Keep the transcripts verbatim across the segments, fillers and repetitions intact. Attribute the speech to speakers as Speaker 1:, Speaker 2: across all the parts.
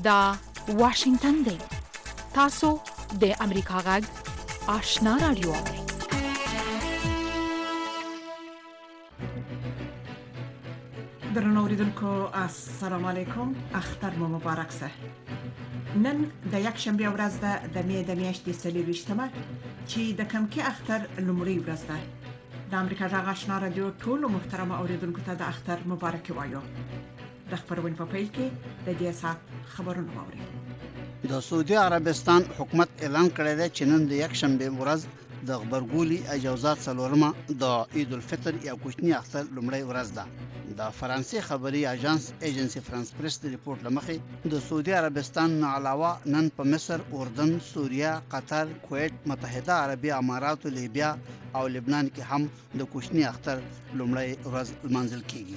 Speaker 1: دا واشنگتن دی. تاسو د امریکا غږ آشنا رادیو اورئ.
Speaker 2: درنو اوریدونکو السلام علیکم، اختر مو مبارک شه. نن د یک شنبه ورځ ده د می د میاشتې څلورویشتمه چې د کمکي اختر لومړۍ ورځ ده. د امریکا غږ آشنا رادیو ټول محترم اوریدونکو ته د اختر مبارک وایو. د خبرونې په پیل کې د دې سات خبرونه واورئ.
Speaker 3: د سعودي عربستان حکومت اعلان کړی دی چې نن د یک شنبه ورځ د غبرګولي اجازات څلورمه د عید الفطر یا کوچنی اختر لومړۍ ورځ ده. د فرانسې خبري اژانس ایجنسی فرانس پریس د ریپورت لمخې د سعودي عربستان نه علاوه نن په مصر، اردن، سوریه، قطر، کویت، متحده عربي امارات، لیبیا او لبنان کې هم د کوچنی اختر لومړۍ ورځ لمانځل کیږي.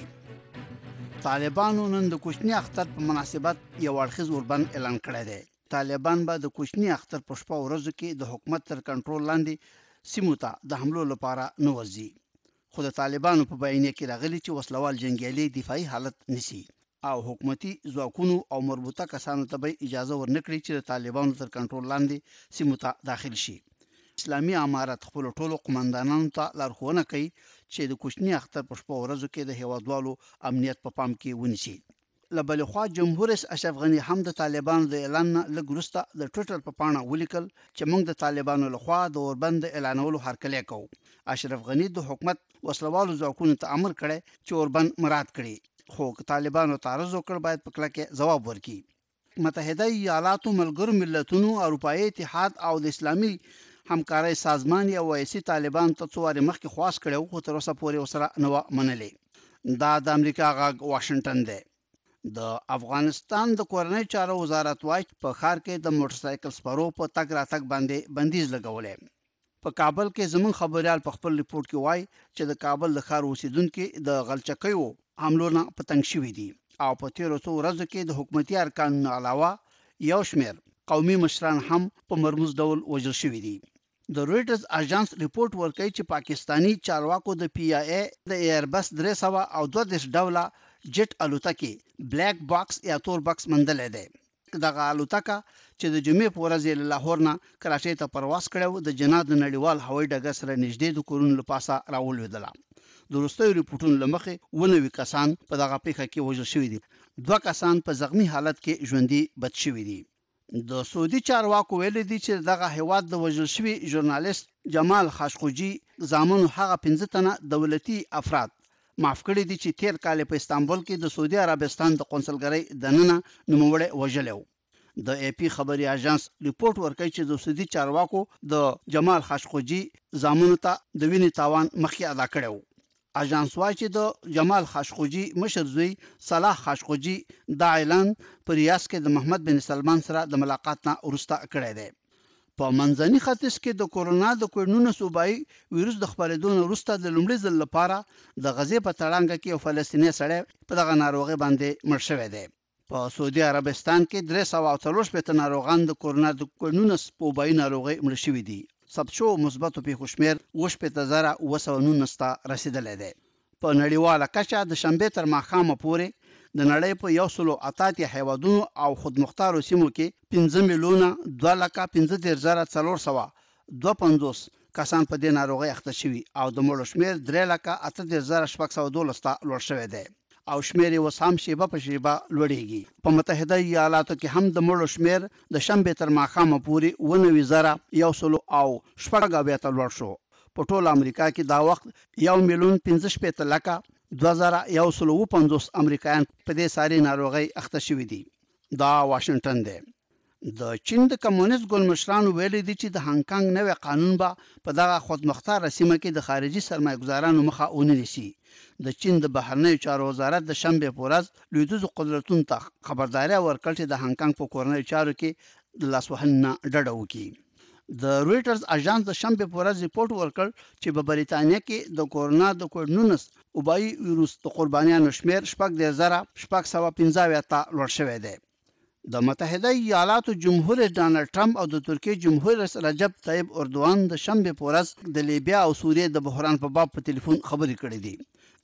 Speaker 3: طالبانو نن د کوچنی اختر په مناسبت یو اړخیز اوربند اعلان کړی دی. طالبان به د کوچنی اختر په شپه ورځو کې د حکومت تر کنټرول لاندې سیمو ته د حملو لپاره نه وځي. خو د طالبانو په بیانیه کې راغلي چې وسلوال جنګیالي دفاعي حالت نیسي او حکومتي ځواکونو او مربوطه کسانو ته به اجازه ورنکړي چې د طالبانو تر کنټرول لاندې سیمو ته داخل شي. اسلامي امارت خپل ټولو قومندانانو ته لارښوونه کوي چې د کوچنی اختر په شپه ورځو کې د هیوادوالو امنیت په پام کې ونیسي. له بلې خوا جمهور رئیس اشرف غني هم د طالبانو د اعلان نه لږ وروسته د ټویټر په پاڼه ولیکل چې موږ د طالبانو لخوا د اوربند اعلانولو هرکلی کوو. اشرف غني د حکومت وسلوالو ځواکونو ته امر کړی چې اوربند مراعات کړي، خو طالبانو تعرض وکړ باید په کلکه ځواب ورکړي. متحده ایالاتو، ملګرو ملتونو، اروپایي اتحاد او د اسلامي همکارۍ سازمان یا وایسي طالبان ته څو وارې مخکې خواست کړی خو تر اوسه پورې ورسره نه وه منلې. دا د امریکا غږ واشنګټن دی. د افغانستان د کورنۍ چارو وزارت وايي په ښار کې د موټر سایکل سپرو په تګ راتګ باندې بندیز لګولې. په کابل کې زمون خبريال په خپل ریپورت کې وایي چې د کابل د ښار اوسیدونکو د غلچکیو حملو نه پتنګ شوي دي او په تیرو څو ورځو کې د حکومتي ارکانو علاوه یو شمېر قومي مشران هم په مرموز ډول وژل شوي دي. د رويټرز اژانس ریپورت ورکوي چې پاکستانی چارواکو د پی ای ای د ایربس درې سوه او دوه دېرش ډوله جټ الوتکې بلیک باکس یا تور باکس مندلې ده. دغه الوتکه چې د جمعې په ورځ له لاهور نه کراچۍ ته پرواز کړو د جناد نړیوال هوایي ډګر سره نږدې د کورونو لپاسه راولوېدله. د وروستیو ریپورتونو له مخې اووه نوي کسان په دغه پیښه کې وژل شوي دي. دوه کسان په زخمي حالت کې ژوندي بد شوي دي. د سعودي چارواکو ویلي دي چې دغه هیواد د وژل شوي ژورنالیست جمال خاشقجي زامنو هغه پنځه تنه دولتي افراد معاف کړي دي چې تیر کال په استانبول کې د سعودي عربستان د قونسلګرۍ دننه نوموړی وژلی و. د ای پی خبري اژانس ریپورت ورکوي چې د سعودي چارواکو د جمال خاشقجي زامنو ته د وینې تاوان مخکې ادا کړی و. اژانس وايي چې د جمال خاشقجي مشر زوی صلاح خاشقجي دا اعلان په ریاض کې د محمد بن سلمان سره د ملاقات نه وروسته کړی دی. په منځني ختیځ کې د کورونا د کووډ نولس وبایي ویروس د خپرېدو نه وروسته د لومړي ځل لپاره د غزې په تړانګه کې یو فلسطینی سړی په دغه ناروغۍ باندې مړ شوی دی. په سعودي عربستان کې درې سوه او څلور شپېته ناروغان د کورونا د کووډ نولس په وبایي ناروغۍ مړ شوي دي. ثبت شوو مثبتو پیښو شمېر اوه شپېته زره اوه سوه نولس ته رسېدلی دی. په نړیواله کچه د شنبې تر ماښامه پورې د نړۍ په یو سلو اته اتیا هیوادونو او خودمختارو سیمو کې پنځه میلیونه دوه لکه پنځه دېرش زره څلور سوه دوه پنځوس کسان په دې ناروغۍ اخته شوي او د مړو شمېر درې لکه اته دېرش زره شپږ سوه دولس ته لوړ شوی دی او شمېر یې اوس هم شیبه په شیبه لوړېږي. په متحده ایالاتو کې هم د مړو شمېر د شنبې تر ماښامه پورې اووه نوي زره یو سلو او شپږ اویا ته لوړ شو. په ټول امریکا کې دا وخت یو میلیون پنځه شپېته لکه دوه زره یو سلو اووه پنځوس امریکایان په دې ساري ناروغۍ اخته شوي دي. دا واشنګټن دی. د چین د کمونیست ګوند مشرانو ویلي دي چې د هانګ کانګ نوی قانون به په دغه خودمختاره سیمه کې د خارجي سرمایه‌ګزارانو مخه ونه نیسي. د چین د بهرنیو چارو وزارت د شنبې په ورځ لویدیځو قدرتونو ته خبرداری ورکړه چې د هانګ کانګ په کورنیو چارو کې د لاسوهنې نه ډډه وکړي. د رويټرز اژانس د شنبې په ورځ ریپورت ورکړ چې په بریتانیا کې د کورونا د کووډ نولس وبایي ویروس د قربانیانو شمېر شپږ دېرش زره شپږ سوه پنځه اویا ته لوړ شوی دی. د متحده ایالاتو جمهور رئیس ډانلډ ټرمپ او د ترکیې جمهور رئیس رجب طیب اردوغان د شنبې په ورځ د لیبیا او سوریې د بحران په باب په ټلیفون خبرې کړې دي.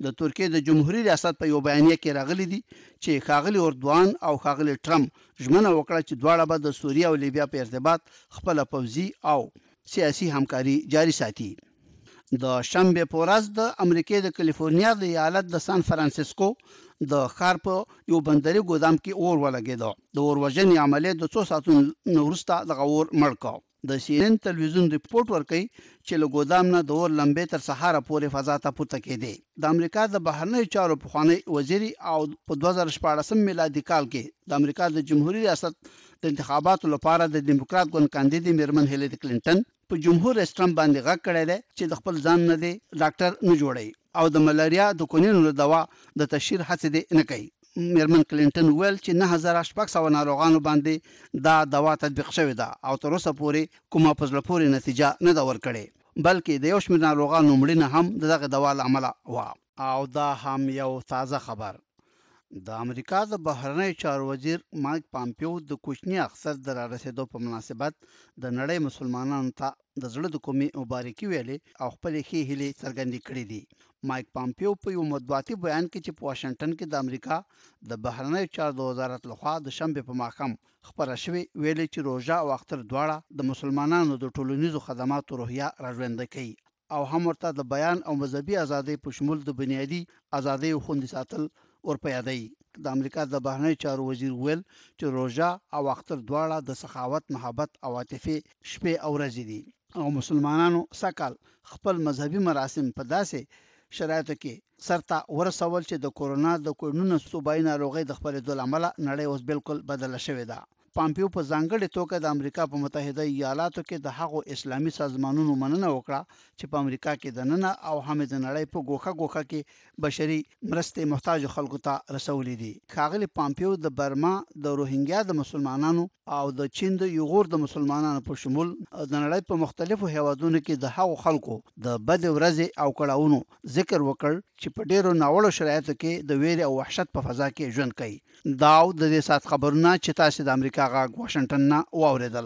Speaker 3: د ترکیه د جمهوریت ریاست په یو بیانیه کې راغلي دي چې ښاغلي اردوان او ښاغلي ټرمپ ژمنه وکړه چې دواړه به د سوریه او لیبیا په ارتباط خپل پوځي او سیاسي همکاري جاري ساتي. د شنبه په ورځ د امریکای د کالیفورنیا د ایالت د سان فرانسیسکو د ښار په یو بندري ګودام کې اور ولګېد. د اور وژنې عملیات د څو ساعتونو وروسته دغه اور مړ کړ. د سی ان ان تلویزیون ریپورت ورکوي چې له ګودام نه د اور لمبې تر سهاره پورې فضا ته پورته کېدې. د امریکا د بهرنیو چارو پخوانی وزیر او په دوه زره شپاړسم میلادي کال کې د امریکا د جمهوریت ریاست د انتخاباتو لپاره د دیموکرات ګوند کاندید میرمن هیلری کلینټن په جمهور رئیس ټرمپ باندې غږ کړی دی چې د خپل ځان نه دی ډاکټر نه جوړي او د ملاریا د کونینو دوا د تشهیر هڅه دی نه کوي. میرمن کلینټن ویل چې نه هزار شپږ سوه ناروغانو باندې دا دوا تطبیق شوې ده او تر اوسه پورې کومه په زړه پورې نتیجه نه ده ورکړې، بلکې د یو شمېر ناروغانو مړینه هم دغه دوا له امله وه. او دا هم یو تازه خبر. د امریکا د بهرنیو چارو وزیر مایک پامپیو د کوچني اختر د رارسېدو په مناسبت د نړۍ مسلمانانو ته د زړه د کومې مبارکي ویلې او خپلې ښې هیلې څرګندې کړې دي. مایک پامپیو په یو مطبوعاتي بیان کې چې په واشنګټن کې د امریکا د بهرنیو چارو د وزارت لخوا د شنبې په ماښام خپره شوې ویلې چې روژه او اختر دواړه د مسلمانانو د ټولنیزو خدماتو روحیه راژوندي کوي او هم ورته د بیان او مذهبي ازادۍ په شمول د بنیادي ازادۍ خوندي ساتل ورپه یادوي. د امریکا د بهرنیو چارو وزیر ویل چې روژه او اختر دواړه د سخاوت، محبت او عاطفې شپې او ورځې دي او مسلمانانو سږکال خپل مذهبي مراسم په داسې شرایطو کې سرته ورسول چې د کورونا د کوډ صوبایي ناروغۍ د خپرېدو له امله نړۍ اوس بالکل بدله شوې ده. پامپیو په ځانګړې توګه د امریکا په متحده ایالاتو کې د هغو اسلامي سازمانونو مننه وکړه چې په امریکا کې دننه او هم د نړۍ په ګوښه ګوښه کې بشري مرستې محتاج خلکو ته رسولې دي. ښاغلي پامپیو د برما د روهینګیا د مسلمانانو او د چین د یغور د مسلمانانو په شمول د نړۍ په مختلفو هیوادونو کې د هغو خلکو د بد ورځې او کړاوونو ذکر وکړ چې په ډیرو ناوړو شرایطو کې د ویرې او وحشت په فضا کې ژوند کوي. دا د دې سات خبرونه چې تاسو د امریکا غاګ واشنګټن نه واوریدل.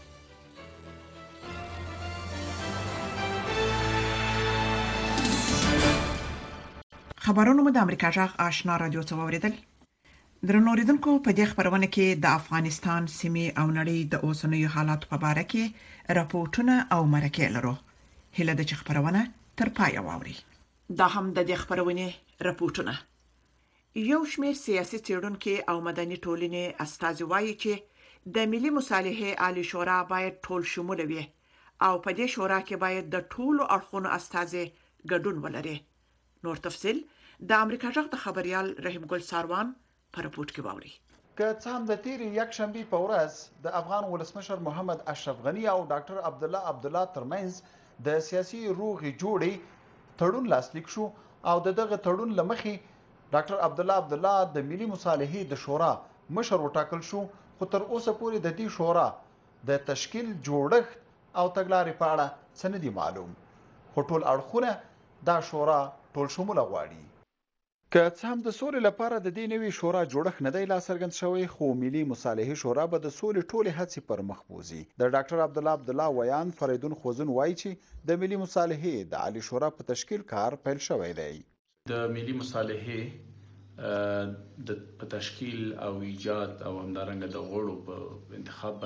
Speaker 2: خبرونه مو د امریکا غاګ آشنا رادیو څخه واوریدل. درنو اوریدونکو په دې خبرونه کې د افغانستان سیمې او نړۍ د اوسنیو حالاتو په اړه کې راپورټونه او مرکې لرو. هله د خبرونه تر پای واوري. دا هم د دې خبرونه راپورټونه. یو شمېر سیاسي څېړونکو او مدني ټولنې استازي وایي چې د ملي مصالحې عالی شورا باید ټول شمول وي او په دې شورا کې باید د ټولو اړخونو استازي ګډون ولري. نور تفصيل د امریکا جغ د خبريال رحیم ګل ساروان په راپورټ کې واوري.
Speaker 4: که څه هم د تیرې یک شنبې په ورځ د افغان ولسمشر محمد اشرف غنی او ډاکټر عبد الله عبد الله ترمنځ د سیاسي روغې جوړې تړون لاسلیک شو او دغه تړون لمخې ډاکټر عبد الله عبد الله د ملي مصالحې د شورا مشر وټاکل شو، خو تر اوسه پورې د دې شورا د تشکیل جوړښت او تګلارې په اړه څه نه دي معلوم. خو ټول اړخونه دا شورا ټول شموله غواړي. که څه هم د سولې لپاره د دې نوي شورا جوړښت نه دی لا څرګند شوی، خو ملي مصالحې شورا به د سولې ټولې هڅې پر مخ بوزي. د ډاکټر عبد الله عبد الله ویان فریدون خوزون وایي چې د ملي مصالحې د عالی شورا په تشکیل کار پیل شوی دی.
Speaker 5: د ملي مصالحې د په تشکیل او ایجاد او همدارنګه د غړو په انتخاب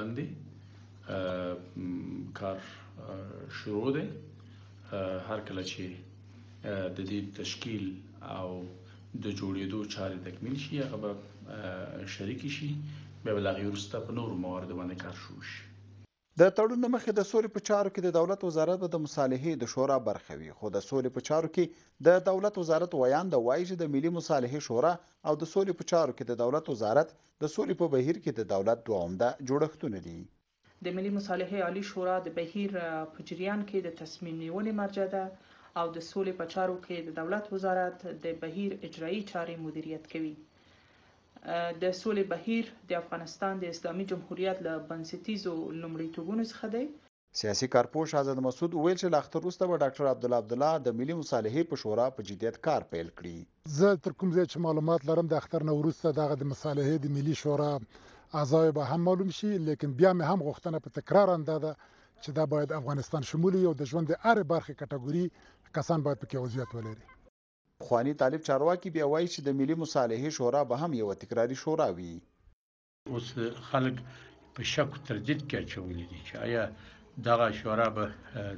Speaker 5: باندې کار شروع دی. هر کله چې د دې تشکیل او د جوړېدو چارې تکمیل شي هغه به شریک شي، بیا به له هغې وروسته په نورو مواردو باندې کار شروع شي.
Speaker 4: د تړون نه مخکې د سولې په چارو کې د دولت وزارت به د مصالحې د شورا برخه وي، خو د سولې په چارو کې د دولت وزارت ویان د وایي چې د ملي مصالحې شورا او د سولې په چارو کې د دولت وزارت د سولې په بهیر کې د دولت دوه عمده جوړښتونه دي.
Speaker 6: د ملي مصالحې عالی شورا د بهیر په جریان کې د تصمیم نیونې مرجع ده او د سولې په چارو کې د دولت وزارت د بهیر اجرایی چارې مدیریت کوي. د سولې بهیر د افغانستان د اسلامي جمهوریت له بنسټیزو لومړیتوبونو څخه دی.
Speaker 4: سیاسي کارپوش آزاد مسعود ویل چې له اختر وروسته به ډاکټر عبد الله عبد الله د ملي مصالحې په شورا په جدیت کار پیل کړي.
Speaker 7: زه تر کوم ځای چې معلومات لرم د اختر نه وروسته دغه د مصالحې د ملي شورا اعضای به هم معلوم شي، لیکن بیا مې هم غوښتنه په تکرار انده ده چې دا باید افغانستان شمولي او د ژوند د هرې برخې کټګوري کسان باید پکې عضویت ولري.
Speaker 4: خوانی طالب چارواکي بیا وایي چې د ملي مصالحې شورا به هم یو تکراری شورا وي.
Speaker 8: اوس خلک په شک او تردید کې اچولي دي چې آیا دغه شورا به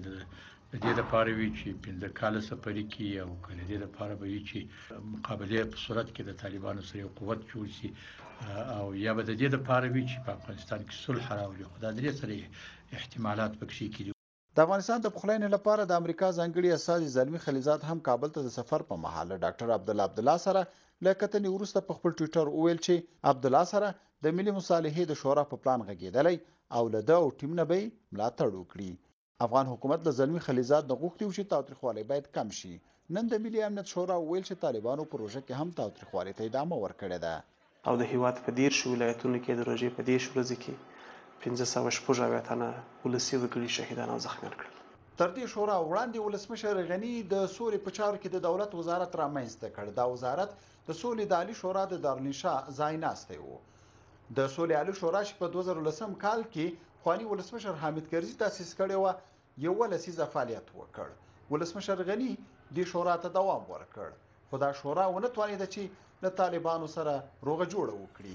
Speaker 8: د دې لپاره وي چې پنځه کاله سفري کې او کله دې لپاره به وي چې مقابله په صورت کې د طالبانو سره یو قوت جوړ شي او یا به د دې لپاره وي چې په افغانستان کې صلح راوړي. خو دا درې سره احتمالات پکې کېدي.
Speaker 4: د افغانستان د پخلاینې لپاره د امریکا ځانګړي استازي زلمي خلیزات هم کابل ته د سفر په مهال ډاکټر عبدالله عبدالله سره له کتنې وروسته په خپل ټویټر وویل چې عبدالله سره د ملي مصالحې د شورا په پلان غږېدلی او له ده او ټیم نه به یې ملاتړ وکړي. افغان حکومت د زلمي خلیزات د غوښتي و چې تاوتریخوالی باید کم شي. نن د ملي امنیت شورا ویل چې طالبانو پروژه کې هم تاوتریخوالي ته ادامه ورکړې ده
Speaker 9: او د هیواد په دېرش ولایتونو کې د روژې په دېرش ورځې کې پنځه سوه شپږ اویا تنه ولسي وګړي شهیدان او زخمیان کړل.
Speaker 4: تر دې شورا وړاندې ولسمشر غني د سولې په چارو کې د دولت وزارت رامنځته کړ. دا وزارت د سولې د عالي شورا د دارالانشا ځای ناستی و. د سولې عالي شورا چې په دوه زره لسم کال کې خواني ولسمشر حامد کرزي تاسیس کړی و یو لسیزه فعالیت وکړ. ولسمشر غني د شورا ته دوام ورکړ خو دا شورا ونه توانیده چې له طالبانو سره روغه جوړه وکړي.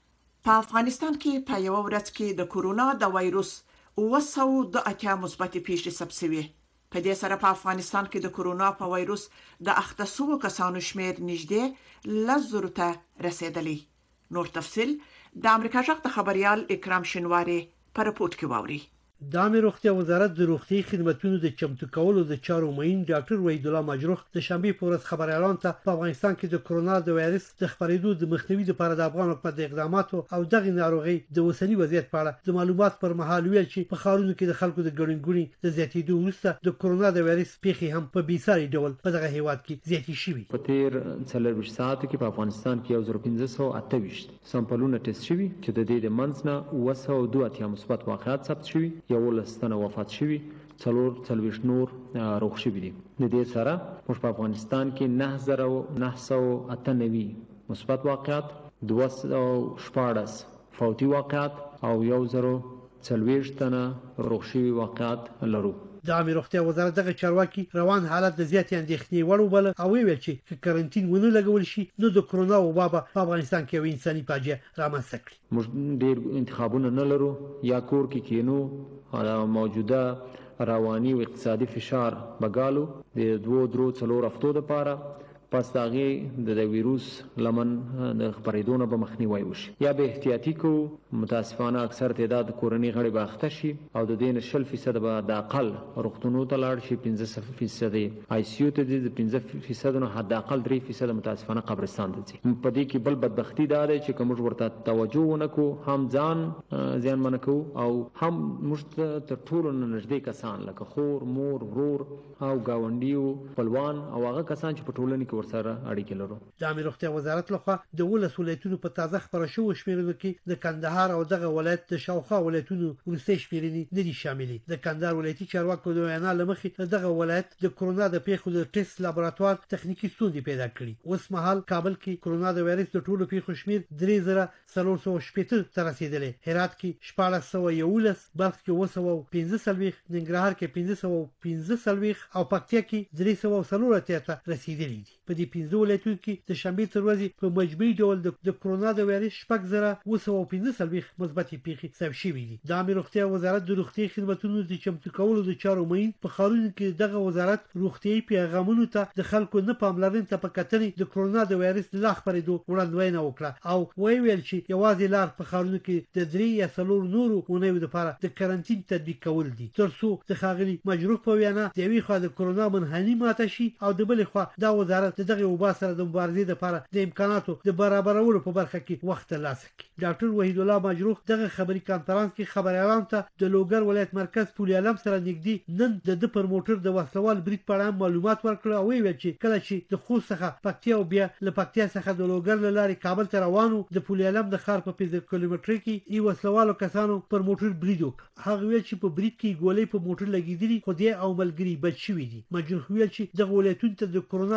Speaker 2: په افغانستان کې په یو ورځ کې د کورونا د وایروس اوه سوه دوه اتیا مثبتې پیښې ثبت شوې. په دې سره په افغانستان کې د کورونا په وایروس د اخته شوو کسانو شمېر نږدې لس زرو ته رسیدلی. نور تفصیل د امریکا جغ د خبريال اکرام شنواری په رپورت کې واوري.
Speaker 10: د عامه روغتیا وزارت د روغتي خدماتو د چمتو کولو د چارو معین ډاکټر وحید الله مجروح د شنبه په ورځ خبريالان ته په افغانستان کې د کورونا د وایرس د خپرېدو د مخنیوي لپاره د افغان حکومت د اقداماتو او دغه ناروغي د اوسنی وضعیت په اړه د معلومات پر مهال ویل چې په خارونو کې د خلکو د ګڼګونی د زیاتېدو وروسته د کورونا د وایرس پیښې هم په بیساري ډول په دغه هیواد کې زیاتې شوې.
Speaker 11: په تیر څلور ساعتو کې په افغانستان کې یو زر پنځه سوه اته ویشت سامپلونه ټیسټ شوي چې د دې د منځ نه اوه سوه دوه اتیا مثبت واقعات ثبت شوي. یولس تنه وفات شوي، څلور څلوېښت نور روغ شوي دي. د دې سره موږ په افغانستان کې نهه زره نهه سوه اته نوي مثبت واقعات، دوه سوه شپاړس فوتي واقعات او یو زر څلوېښت تنه روغ شوي واقعات لرو.
Speaker 10: د عامه روغتیا وزارت دغه چارواکي روان حالت د زیاتې اندېښنې وړ وبل او ویل چې کارانتین ونه لګول شي نو د کورونا وبا په افغانستان کې یو انساني فاجعه رامنځته کړي.
Speaker 11: موږ ډېر انتخابونه نه لرو، یا کور کې کینو، موجوده رواني او اقتصادي فشار بګالو د دوه درو څلور هفتو لپاره پس داغه د ویروس لمن د خبرېدو نه به مخنیوي وشي، یا به احتیاطي کو. متاسفانه اکثر تعداد کورنۍ غړي باخته شي او د دین شل فیصد به د اقل روغتونو ته لاړ شي، پنځه فیصد آی سی یو ته د پنځه فیصد نه حد اقل درې فیصد متاسفانه قبرستان ته ځي. په دې کې بل بدبختی دا ده چې کوم ورته توجه ونکو، هم ځان ځان منکو او هم موږ تر ټولو نږدې کسان لکه خور، مور، ورور او گاونډیو، خپلوان او هغه کسان چې په ټولنه کې ورسره اړیکې لرو.
Speaker 10: د عامه روغتیا وزارت لخوا د ولس ولایتونو په تازه خبره شوو شمیرنو کې د کندهار او دغه ولایت د شاوخوا ولایتونو وروستۍ شمیرنې نه دي شاملې. د کندهار ولایتي چارواکو د وینا لمخې دغه ولایت د کورونا د پیښو د ټیسټ لابراتوار تخنیکی ستونزې پیدا کړې. اوس مهال کابل کې کورونا د وایرس د ټولو پیښو شمیر درې زره څلور سوه شپېته ته رسیدلی. هرات کې شپاړس سوه یولس، بلخ کې اووه سوه پنځه څلوېښت، ننګرهار کې پنځه سوه پنځه څلوېښت او پکتیا کې درې سوه څلور اتیا ته رسیدلي دي. په دې پنځه ولایتونو کې د شنبې تر ورځې په مجموعي ډول د کورونا د وایرس شپږ زره اووه سوه پنځه څلوېښت مثبتې پیښې ثبت شوي دي. د عامه روغتیا وزارت د روغتي خدماتو د چمتو کولو د چارو معین په ښارونو کې دغه وزارت روغتیايي پیغامونو ته د خلکو نه پاملرنې ته په کتنې د کورونا د وایرس د لا خپرېدو وړاندوینه وکړه او ویل چې یوازې لار په ښارونو کې د درې یا څلور نورو اونیو لپاره د کارانتین تطبیق کول دي، تر څو د ښاغلي مجروح په وینا د یوې خوا د کورونا منحني ماته شي او د بلې خوا دا وزارت د دغه وبا سره د مبارزې لپاره د امکاناتو د برابرولو په برخه کې وخت ترلاسه کړي. ډاکټر وحید الله مجروح دغه خبري کانفرنس کې خبريالان ته د لوګر ولایت مرکز پولي علم سره نږدې نن د د پر موټر د وسلوال برید په اړه معلومات ورکړل او ویل چې کله چې د خوست څخه پکتیا او بیا له پکتیا څخه د لوګر لارې کابل ته روانو د پولي علم د ښار په پنځه کیلومتر کې ای وسلوالو کسانو پر موټر برید وکړ. هغه ویل چې په برید کې ګولۍ په موټر لګیدلې خو دې او ملګری بچ شوی دي. مجروح ویل چې د ولایتونو ته د کورونا وایرس څخه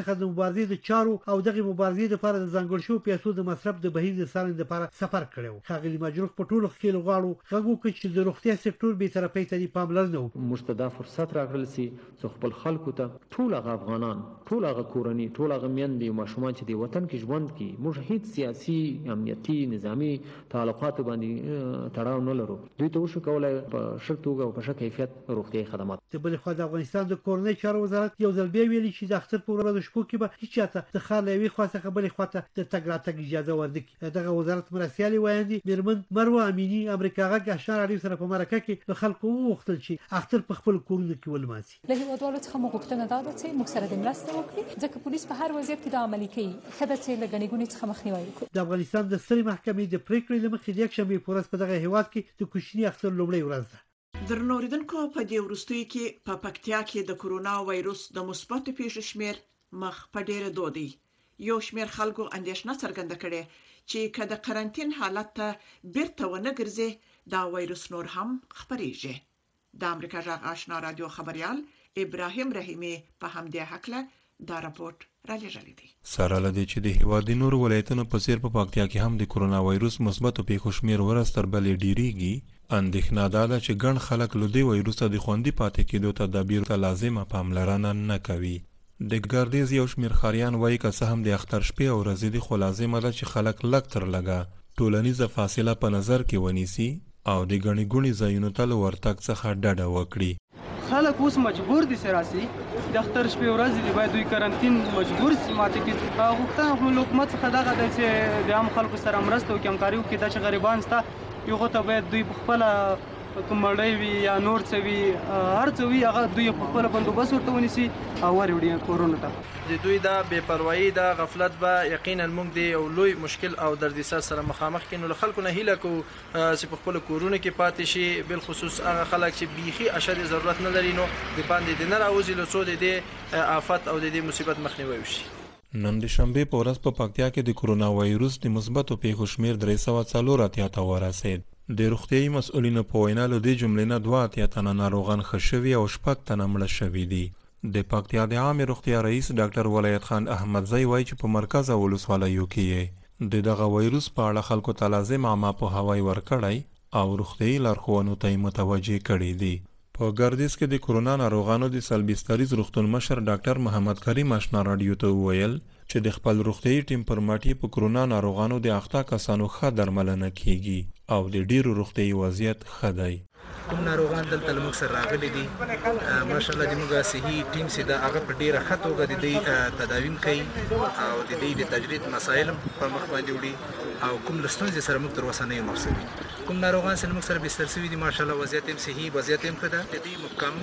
Speaker 10: څخه د مبارزې د چارو او دغه مبارزې لپاره د ځانګړي شوو پیسو د مصرف د بهیر د څارنې لپاره سفر کړو. ښاغلي مجروح په ټولو خپل غواړو غږ وکړي چې د روغتیا سکتور به طرفي ته پاملرنه وکړي.
Speaker 11: موږ ته دا فرصت راغلی سي چې خپل خلکو ته ټول هغه افغانان، ټول هغه کورنۍ، ټول هغه میندې او ماشومان چې د وطن کې ژوند کوي، موږ هیڅ سیاسي، امنیتي، نظامي تعلقات باندې تړاو نه لرو. دوی ته وشو کولای په ښه توګه او په ښه کیفیت روغتیايي خدمات.
Speaker 10: د بل خوا د افغانستان د کورنۍ چارو وزارت یو ځل بیا ویلي چې د اختر په ورځو شپو کې به هیڅ چاته د ښار له یوې خوا څخه بلې خوا ته د تګ راتګ اجازه ورنکړي. دغه وزارت مرستیالې وایندې میرمن مروه امینی امریکا غږ اشنا راډیو سره په مرکه کې له خلکو وغوښتل چې اختر په خپل کورونو کې ولمانځي.
Speaker 12: له هیوادوالو څخه مو غوښتنه دا ده چې موږ سره د مرسته وکړي، ځکه پولیس په هر وضعیت کې دا عملي کوي. ښه ده چې له ګڼې ګوڼې څخه مخنیوی وکړو.
Speaker 10: د افغانستان د سترې محکمې د پریکړې له مخې د یکشنبې په ورځ په دغه هیواد کې د کوچني اختر لومړۍ ورځ ده.
Speaker 2: درنو اوریدونکو، په دې وروستیو کې په پکتیا کې د کورونا وایروس د مثبتو پیښو شمیر مخ په ډیره دودي. یو شمیر خلکو اندېښنه څرګنده کړې چې که د قرنټین حالت ته بیرته ونه ګرځي دا وایروس نور هم خپرېږي. د امریکا غږ آشنا رادیو خبريال ابراهیم رحیمی په همدې حکله دا راپورټ را لېږلی دی.
Speaker 13: سره لدی چې د هیواد د نورو ولایتونو په څیر په پکتیا کې هم د کورونا وایروس مثبتو پیښو شمیر ورځ تر بلې ډیریږي. اندېښنه دا ده چې ګڼ خلک له دې وایروس د خوندي پاتې کېدو تدابیرو ته لازمه پاملرنه نه کوي. د ګردیز یو شمیر ښاریان وایي که څه هم د اختر شپې او ورځې دي، خو لازمه ده چې خلک لږ تر لږه ټولنیزه فاصله په نظر کې ونیسي او د ګڼې ګوڼې ځایونو ته له ورتګ څخه ډډه وکړي.
Speaker 14: خلک اوس مجبور دي چې راسي د اختر شپې ورځې دي، باید دوی قرنټین مجبور سي. ماته کې غوښتنه له حکومت څخه دغه ده چې د عام خلکو سره مرسته وکړي، همکاري وکړي. دا چې غریبان شته یو ته باید دوی په خپله کوم مړی وي یا نور څه وي، هر څه وي هغه دوی په خپله بندوبست ورته ونیسي او ور وړي کورونو ته.
Speaker 15: د دوی دا بې پروایي، دا غفلت به یقینا موږ د یو لوی مشکل او دردسر سره مخامخ کړو. له خلکو نه هیله کوو چې په خپلو کورونو کې پاتې شي، بالخصوص هغه خلک چې بیخي اشد ضرورت نه لري، نو د باندې د نه راوځي له څو د دې آفت او د دې مصیبت مخنیوی وشي.
Speaker 13: نن د شنبې په ورځ په پکتیا کې د کورونا وایروس د مثبتو پیښو شمیر درې سوه څلور اتیا ته ورسېد. د روغتیايي مسؤلینو په وینا له دې جملې نه دوه اتیا تنه ناروغان ښه شوي او شپږ تنه مړه شوي دي. د پکتیا د عامې روغتیا رئیس ډاکټر ولایت خان احمدزی وایي چې په مرکز او ولسوالیو کې د دغه وایروس په اړه خلکو ته لازم عامه پوهاوی ورکړی او روغتیايي لارښوونو ته یې متوجه کړي دي. په ګردیز کې د کورونا ناروغانو د سلبستریز روغتون مشر ډاکټر محمد کریم آشنا راډیو ته وویل چې د خپل روغتیايي ټیم پر مټ په کورونا ناروغانو د اخته کسانو ښه درملنه کیږي او د ډیرو روغتیايي وضعیت ښه دی.
Speaker 16: کوم ناروغان دلته له موږ سره راغلي دي، ماشاءالله د موږ صحي ټیم چې دا هغه په ډیره ښه توګه د دوی تداویم کوي او د دوی د تجرید مسایل په مخ باندې وړي او کوم له ستونزې سره موږ تر اوسه نه یو مخ شوي. کوم ناروغان چې موږ سره بستر شوي دي، ماشاءالله وضعیت یې صحي، وضعیت یې ښه ده. د دوی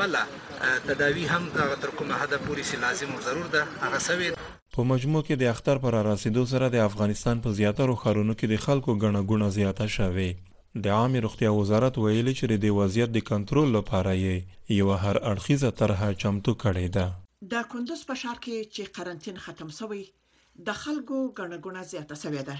Speaker 16: مکمله تداوي هم هغه تر کومه حده پورې چې لازم او ضرور ده هغه شوې.
Speaker 13: په مجموع کې د اختر پر رارسېدو سره د افغانستان په زیاترو ښارونو کې د خلکو ګڼه ګوڼه زیاته شوې. د عامې روغتیا وزارت ویلي چې د دې وضعیت د کنټرول لپاره یې یوه هر اړخیزه طرحه چمتو کړې ده.
Speaker 2: د کندوز په ښار کې چې قرنټین ختم شوی، د خلکو ګڼه ګوڼه زیاته شوې ده.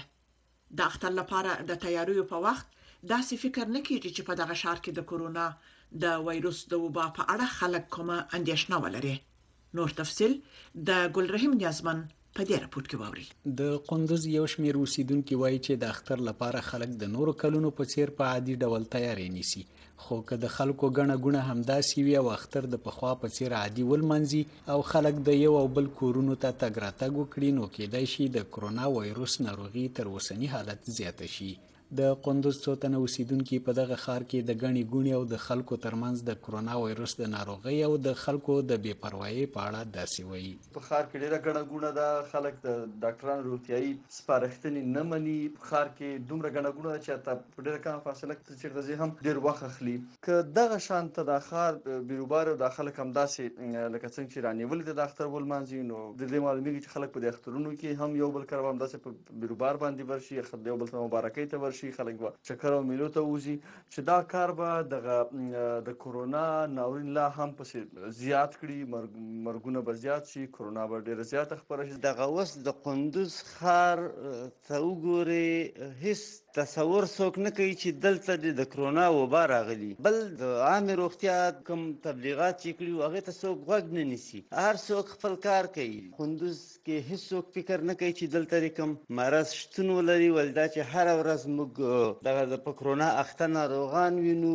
Speaker 2: د اختر لپاره د تیاریو په وخت داسې فکر نه کیږي چې په دغه ښار کې د کورونا د وایروس د وبا په اړه خلک کومه اندېښنه ولري. نور تفصیل د ګلرحیم نیازمن په دې راپورټ کې واوري.
Speaker 17: د قندوز یو شمېر اوسیدونکو وایي چې د اختر لپاره خلک د نورو کلونو په څیر په عادي ډول تیاری نیسي، خو که د خلکو ګڼه ګوڼه همداسې وي او اختر د پخوا په څیر عادي ولمانځي او خلک د یو او بل کورونو ته تګ راتګ وکړي، نو کېدای شي د کورونا وایروس ناروغي تر اوسني حالت زیاته شي. د قندوز څو تنه اوسیدونکي په دغه ښار کې د ګڼې ګوڼې او د خلکو ترمنځ د کورونا وایروس د ناروغۍ او د خلکو د بې پروایۍ په اړه داسې وایي.
Speaker 18: په ښار کې ډېره ګڼه ګوڼه ده، خلک د ډاکټرانو روغتیایي سپارښتنې نه مني. په ښار کې دومره ګڼه ګوڼه ده چې حتی په ډېره کمه فاصله کې چېرته ځې هم ډېر وخت اخلي. که دغه شان ته دا ښار بیروبار او دا خلک همداسې لکه څنګه چې رانیولي ده د اختر ولمانځي، نو د دې معلومیږي چې خلک په دې اخترونو کې هم یو بل کره همداسې په بیروبار باندې ورشي، یو بل ته مبارکۍ ته ورشي شي خلک به چکر او میلو ته وځي چې دا کار به دغه د کورونا ناورین لا هم پسې زیات کړي مرګونه به زیات شي کورونا به ډېره زیاته خپره شي.
Speaker 19: دغه اوس د قندوز ښار ته وګورئ هیڅ تصور څوک نه کوي چې دلته د کرونا وبا راغلي. بل د عامې روغتیا کوم تبلیغات چې کړي هغې ته څوک غوږ نه نیسي. هر څوک خپل کار کوي. کندوز کې هیڅوک فکر نه کوي چې دلته د کوم مرض شتون ولري. ولې دا چې هره ورځ موږ دغه په کرونا اخته ناروغان وینو،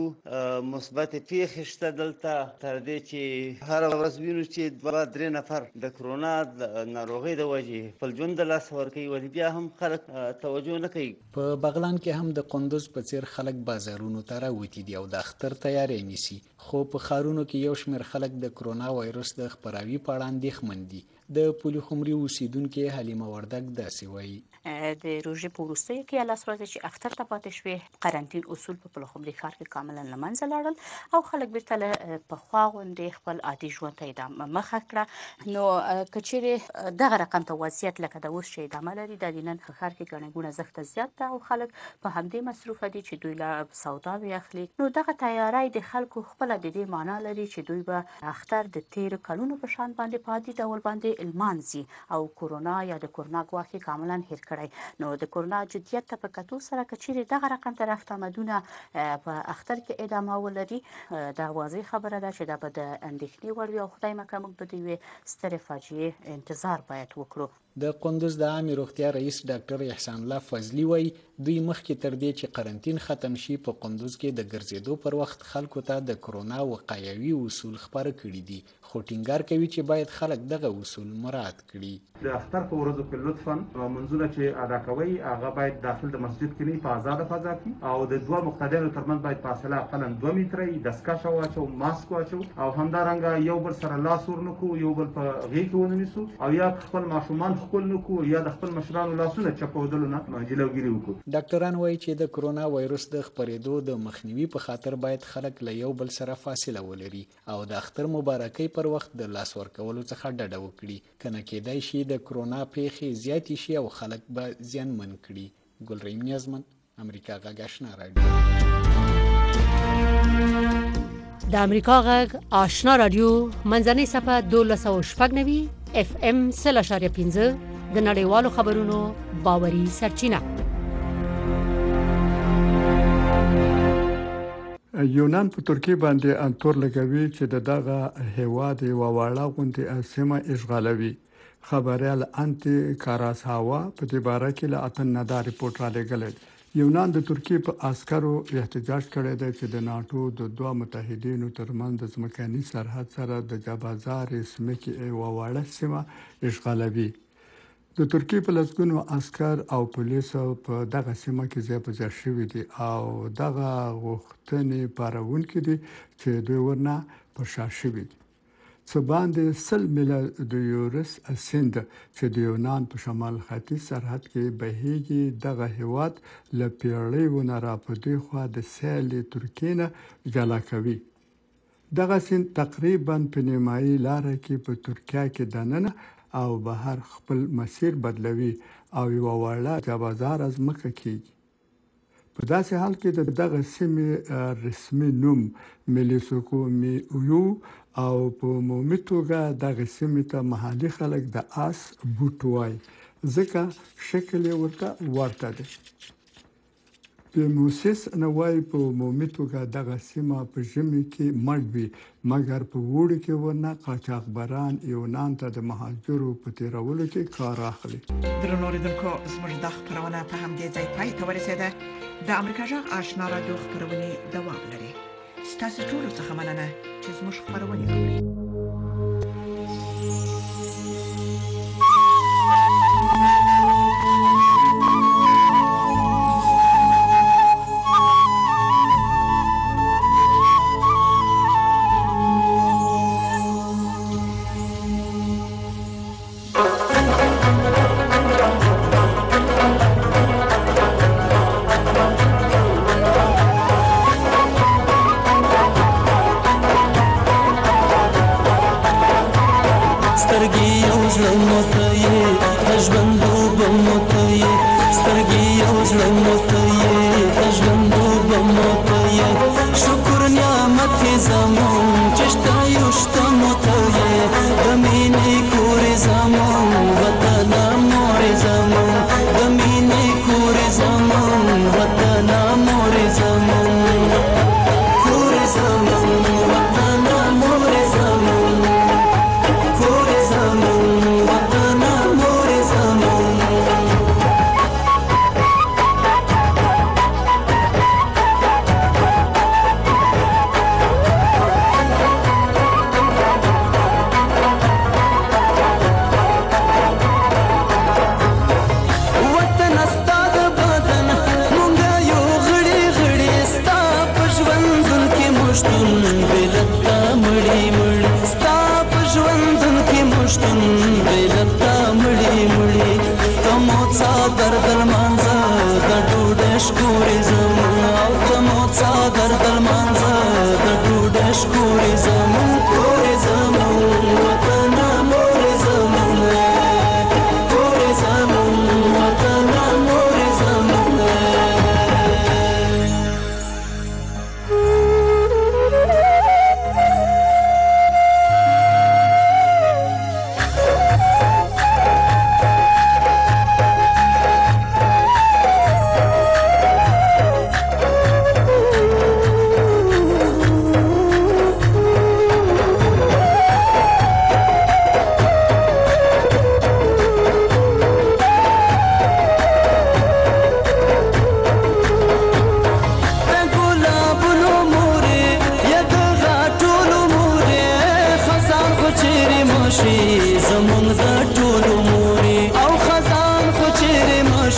Speaker 19: مثبت پیښې شته دلته، تر دې چې هره ورځ وینو چې دوه درې نفر د کرونا د ناروغۍ د وجې خپل ژوند د لاسه ورکوي، ولې بیا هم خلک توجه نه کوي.
Speaker 17: په بغلان کې هم د قندوز په څیر خلک بازارونو ته راوتي دي او د اختر تیاری نیسي، خو په ښارونو کې یو شمېر خلک د کرونا وایرس د خپراوي په اړه اندېښمن دي. د پولخمري اوسیدونکي حلیمه وردګ داسې وایي:
Speaker 20: د روژې په وروستیو کې لس ورځې چې اختر ته پاتې شوې، قرنطین اصول په پولخمري ښار کې کاملا له منځه لاړل او خلک بیرته له پخوا غوندې خپل عادي ژوند ته ادامه مخه کړه. نو که چیرې دغه رقم ته وضعیت لکه د اوس چې ادامه لري، د دې نن ښار کې ګڼه ګوڼه زښته زیات ده او خلک په همدې مصروفه دي چې دوی له سوداوې اخلي. نو دغه تیاری د خلکو خپله د دې معنا لري چې دوی به اختر د تېرو کلونو په شان باندې په عادي ډول باندې لمانځي او کورونا یا د کورونا ګواښ یې کاملا هېر کړی. نو د کورونا جدیت ته په کتو سره که چیرې دغه رقم ته رفت آمدونه په اختر کې ادامه ولري، دا واضح خبره ده چې دا به د اندېښنې وړ وي او خدای مکړه موږ به د یوې سترې فاجعې انتظار باید وکړو.
Speaker 17: د قندوز د عامې روغتیا رئیس ډاکټر احسان الله فضلي وایي دوی مخکې تر دې چې قرنطین ختم شي په قندوز کې د ګرځېدو پر وخت خلکو ته د کرونا وقایوي اصول خپاره کړي دي، خو ټینګار کوي چې باید خلک دغه اصول مراعات کړي.
Speaker 21: د اختر په ورځو کې لطفا منځونه چې ادا کوئ هغه باید داخل د مسجد کې نه په آزاده فضا کې او د دوه مقتدیانو ترمنځ باید فاصله اقلا دوه متره وي، دستکش واچو، ماسک واچو او همدارنګه یو بل سره لاس ورنکو، یو بل په غېږ کې ونه نیسو او یا خپل ماشومان خپل نکو یا د خپل مشرانو لاسونه چپودلو نه جلوګیري وکړو.
Speaker 17: ډاکټران وایي چې د کرونا وایرس د خپرېدو د مخنیوي په خاطر باید خلک له یو بل سره فاصله ولري او د اختر مبارکۍ پر وخت د لاس ورکولو څخه ډډه وکړي، کنه کېدای شي د کرونا پیښې زیاتې شي او خلک به زیانمن کړي. ګلرحیم نیازمن، امریکا غږ آشنا راډیو.
Speaker 22: د امریکا غږ آشنا راډیو منځنۍ صفحه دولس سوه شپږ نوي اف ام سل اشاریه پنځه د نړیوالو خبرونو باوري سرچینه.
Speaker 23: یونان په ترکیه باندې انتور لګوي چې د دغه هیواد یو واړه غونډه سیمه اشغالوي. خبريال انټي کاراساوا په دې باره کې له اتن ندا ریپورت را لګل. یونان د ترکیه په عسکرو احتجاج کړی دی چې د ناتو د دوه متحدینو ترمنځ د ځمکني سرحد سره د جابازار سیمه یو واړه سیمه اشغالوي. د ترکیه په لسګونو عسكر او پولیس په دغه سیمه کې ځای په ځای شوي دي او دغه غوښتنې پارونکي دي چې دوی ورنه په شا شوي دي. څه باندې سل میله د یورس اسند چې د یونان په شمال ختیځ سرحد کې بهیږي، دغه هیواد له پیړیو نه را په دې خوا د سیل ترکیه نه جلا کوي. دغه سیند تقریبا په نیمایي لاره کې په ترکیه کې دننه او بهر خپل مسیر بدلوي او یو وړه جابازار از مکه کیږي. په داسې حال کې د دغه سیمې رسمي نوم ملیسوکو میو او په عمومي توګه دغه سیمې ته محلي خلک د آس بوټ وایي ځکه شکل یې ورته ورته دی. موسس نوای په عمومي توګه دغه سیمه په ژمي کې مړ وي، مګر په وړي کې ورنه قاچاقبران یونان ته د مهاجرو په تیرولو کې کار اخلي.
Speaker 2: درنو اوریدونکو، زموږ د خبرونه په همدې ځای پای ته ورسېده. د امریکا غږ آشنا راډیو خبرونه دوام لري. ستاسو ټول څخه مننه چې زموږ خبرونه اورئ.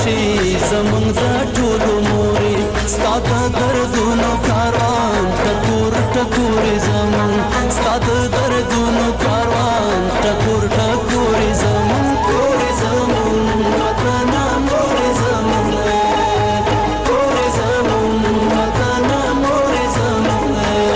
Speaker 1: مشي زمونږ د ټولو مورې ستا د دردونو کاروان ټکور ټکور زمونږ ستا د دردونو کاروان ټکور ټکور زمونږ کور زمونږ وطن مور زمونږ کور زمونږ وطن مور زمونږ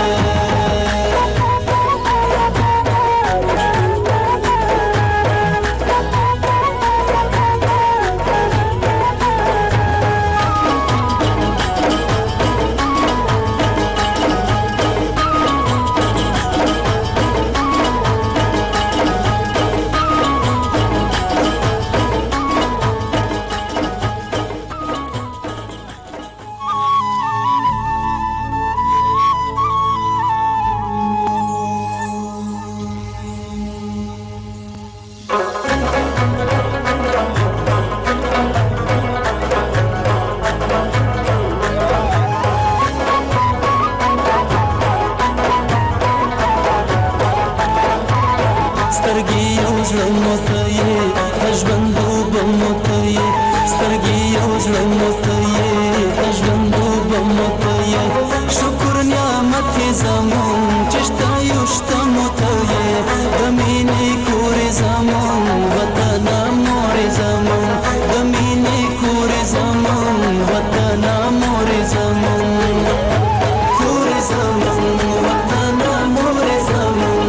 Speaker 1: سترګې یو زړه مو ته یې د ژوند اوبه مو ته یې سترګې یو زړه مو ته یې د ژوند اوبه مو ته یې شکر نعمت یې زمون چې شته یو شته مو ته یې د مینې کور یې زمون وطن مور یې زمون د مینې کور یې زمون وطن مور یې زمون کور یې زمون وطن مور یې زمون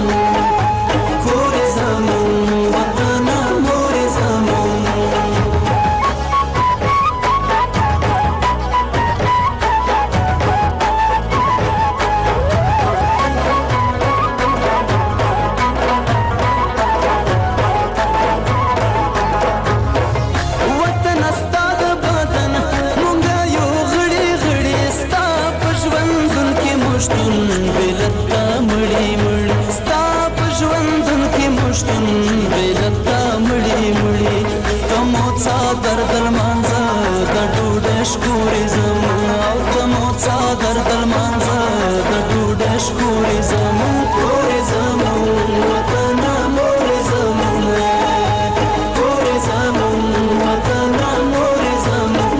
Speaker 1: دردل مانزه د ډوډۍ شکورې زمون او ته مو څا دردل مانزه د ډوډۍ شکورې زمون کورې زمون وطن مورې زمون کورې زمون وطن مورې زمون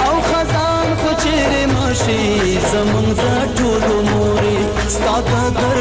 Speaker 1: زمونږ د ټولو مورې ستا د